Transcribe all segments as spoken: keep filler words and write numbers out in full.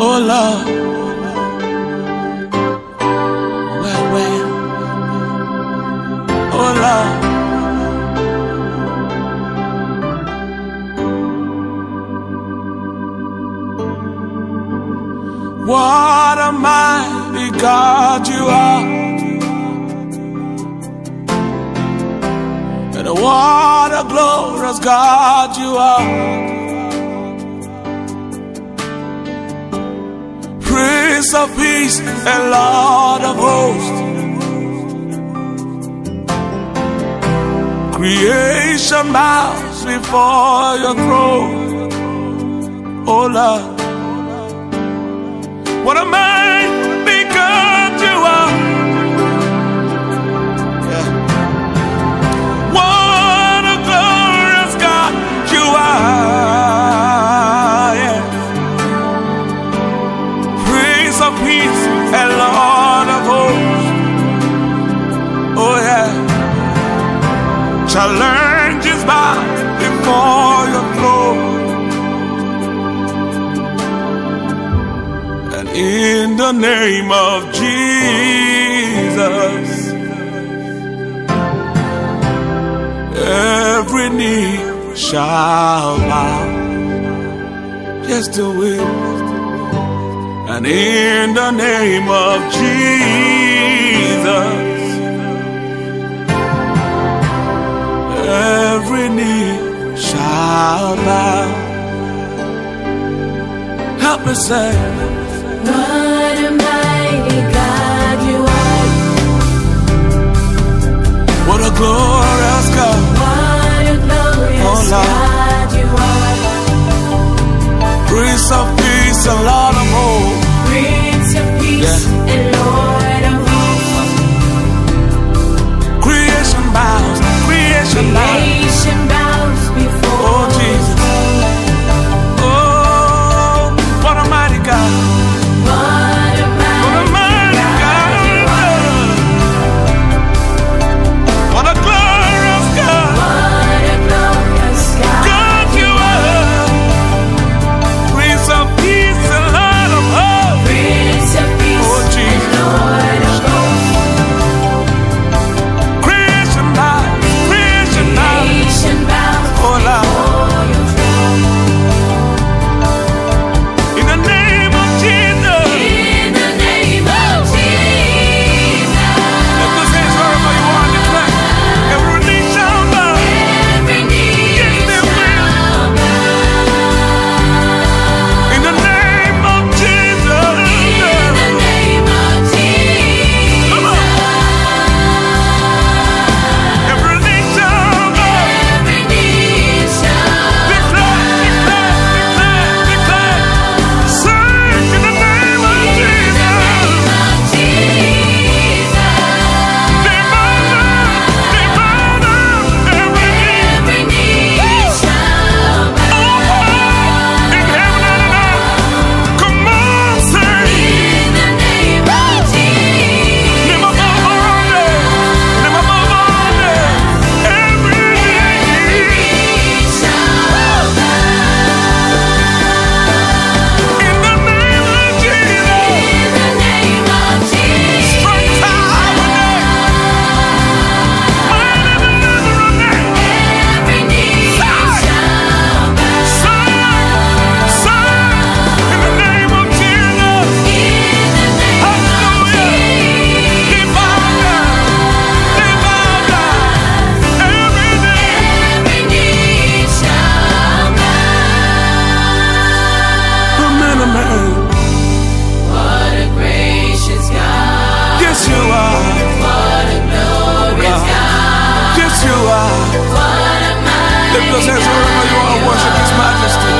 Oh Lord, well, well, oh Lord, what a mighty God you are, and what a glorious God you are. Prince of peace and Lord of hosts, creation bows before your throne. Oh Lord, what a mighty God you are. Yeah. What a glorious God you are. Yeah. Prince of peace and Lord of hosts. Oh yeah. Challenges bow before your throne. And in the name of Jesus, every knee shall bow. Just do it. And in the name of Jesus, every knee shall bow. Help me say, what a mighty God you are. what a glorious God. What a glorious Oh, Lord. God you are. Prince of peace and Lord of hosts. Prince of peace Yeah. and Lord of hosts. Creation bows, creation bows. Creation bows before Oh Jesus. Oh, what a mighty God. What a What a mighty mighty God. What a glorious God. What a glorious God. God you are. Prince of peace and Lord of hosts. Prince of peace Oh, Jesus. and Lord of hosts. Creation bows, creation bows. Creation bows Oh Lord. before your throne. In the name of Jesus. In the name of Jesus, Lift those hands wherever you are and declare, every knee shall bow. every knee Yes, they will. shall bow. In the name of Jesus. In the name of Jesus, Come on. Every knee shall bow. every knee shall Declare, declare, declare, declare. Sing in the name of Jesus. Jesus, They bow down, they bow down. Every knee. every knee shall bow. In heaven and on earth. Come on, sing. In the name of Jesus, Never bow down. Never bow down. Every knee. shall bow. In the name of Jesus. In the name of Jesus, Strong tower name. Mighty deliverer name. every knee shall bow. Sing, sing. In the name of Jesus. In the name of Hallelujah. Jesus, They bow down. They bow down. Every knee. every knee shall bow. Amen, amen. What a gracious God. Yes, you are. What a glorious God. Yes, you are. What a mighty Lift those hands wherever you are. Worship His majesty.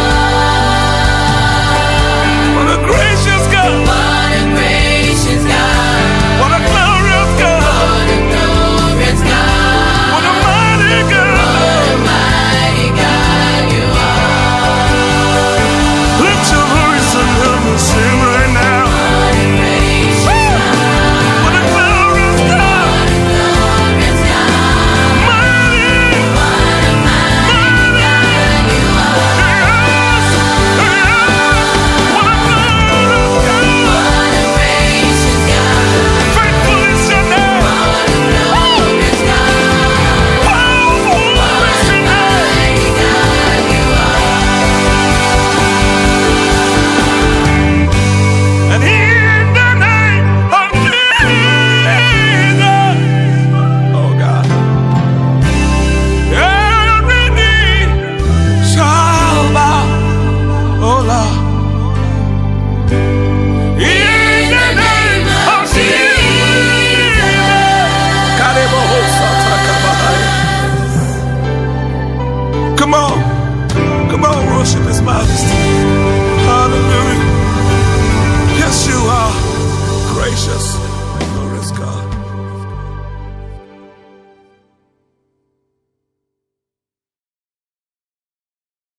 What a gracious God. What a gracious God. What a glorious God. What a glorious God. What a mighty God. What a mighty God you are. Lift your voice and help me sing right now. What a gracious God. What a glorious God. What a glorious God. Mighty, What a mighty mighty, Come on, worship His majesty.